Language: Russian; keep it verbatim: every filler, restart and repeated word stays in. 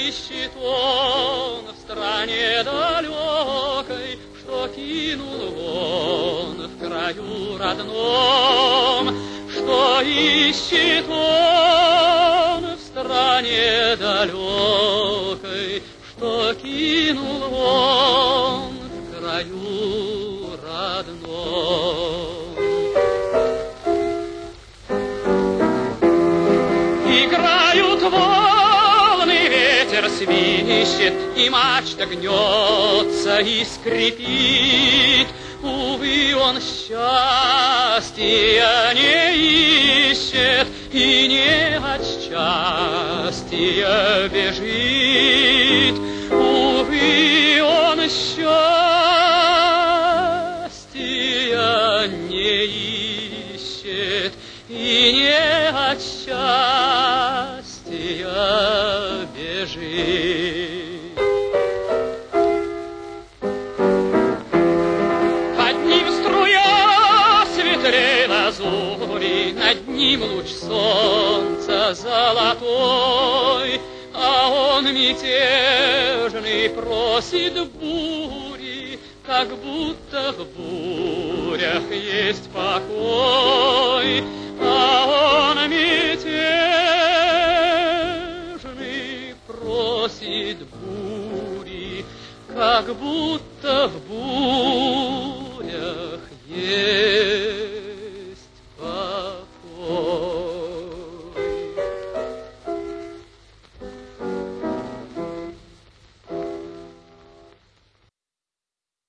ищет он в стране далекой, что кинул он в краю родном, что ищет он в стране далекой, что кинул он в краю родном. Играют волны, ветер свищет, и мачта гнется и скрипит. Увы, он счастья не ищет и не от счастья бежит. Увы, он счастья не ищет и не от счастья бежит. Под ним струя светлей лазури, над ним луч солнца золотой, а он мятежный просит бури, как будто в бурях есть покой. А он мятежный просит бури, как будто в бурях есть